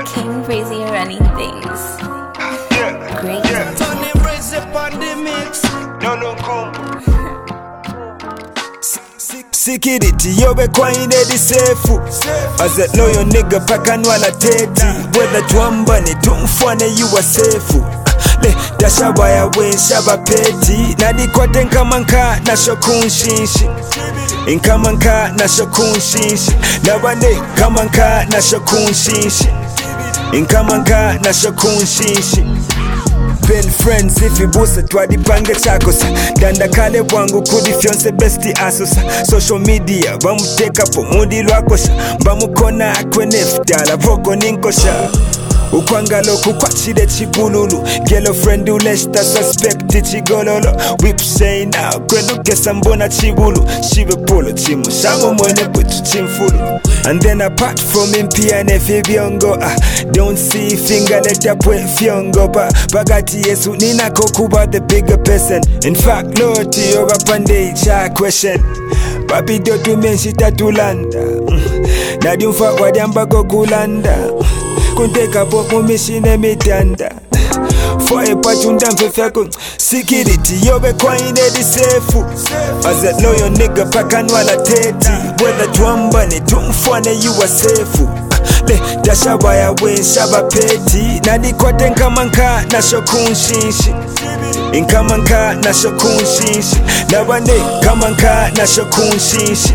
King Breezy running things. Yeah. Great. Yeah. Tony Breezy upon the mix. No cool. Security yobe kwa inedi sefu As a loyal nigga pakanwa la teti Whether tuambane tumfwane you are safe Le dashaba ya wen shaba peti Nadi kwa tenka manka na shokun shinshi Inka manka na shokun shinshi Nabane kamanka na shokun shinshi Inka manka na shokun shinshi Been friends if you boost it wadipange chakosa Danda kale wangu kudi fionse besti asosa Social media bamuteka po mudi lwakosha Bamukona akwe neftala voko ninkosha Ukwangalo kukwachide chibululu Girlfriend uleshta suspect chigololo Whip say now kwenu kesa mbona chibulu Shibe polo chimu shango mwene kwetu chimfulu And then apart from him pia nefi biongo Don't see finger leta pwe fiongo Bagati yesu nina kokuba the bigger person In fact Lord yoga pande cha question Babi dotu menshi tatulanda Nadi mfa wadiamba gokulanda Kunteka popo mishine mitanda Foye pachunda mfefeko Security yobe kwa inedi sefu As a loyal nigga pakanwa la teti Whether tuambane tumfwane you are safe Le dashaba ya wen shaba peti Nadi kwa tenka manka na shokun shinshi Inka manka na shokun shinshi Nabane kamanka na shokun shinshi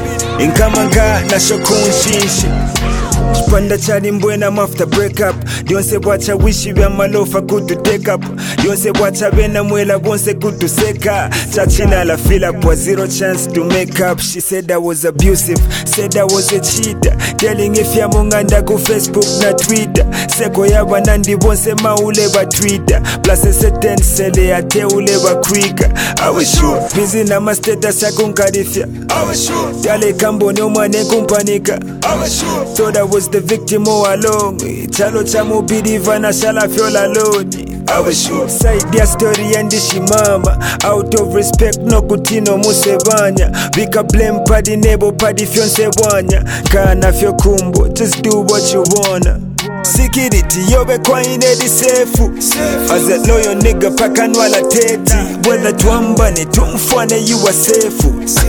Inka manka na shokun shinshi Chipanda chali mbwena after break up Dionse wacha wishi vya malofa kutu take up Dionse wacha vena mwela wonse kutu seka Chachina la fill up was zero chance to make up She said I was abusive, said I was a cheater Telling if ya munganda ku Facebook na Twitter Seko ya banandi wonse maule ba Twitter Plus a certain sele ya teule ba kwika I was sure, busy na ma status ya kunkarifya I was sure, dale kambo ni umane kumpanika I was sure, thought I was the victim all along Chalo chamu believe na shala fiola loni I was sure Side ya story and shimama Out of respect no kutino musebanya Vika blame padi nebo padi fionse wanya Kana fyo kumbo just do what you wanna Security yobe kwa inedi sefu As a loyal nigga pakanwa la teti Whether tuambane tumfwane you are safe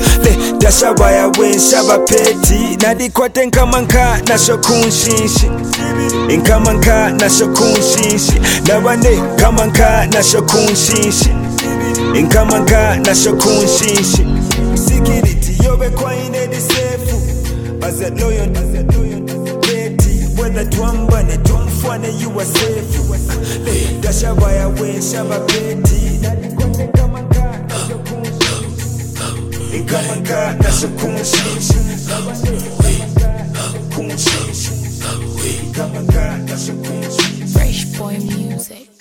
Le dashaba ya wen shaba peti Nadi kwa tenka manka na shokun shinshi Inka manka na shokun shinshi Nabane kamanka na shokun shinshi Inka manka na shokun shinshi Security yobe kwa inedi sefu As a loyal peti Whether tuambane tumfwane you are safe Le dashaba ya wen shaba peti Nadi kwa tenka manka na shokun shinshi Inka manka na shokun shinshi Fresh boy music.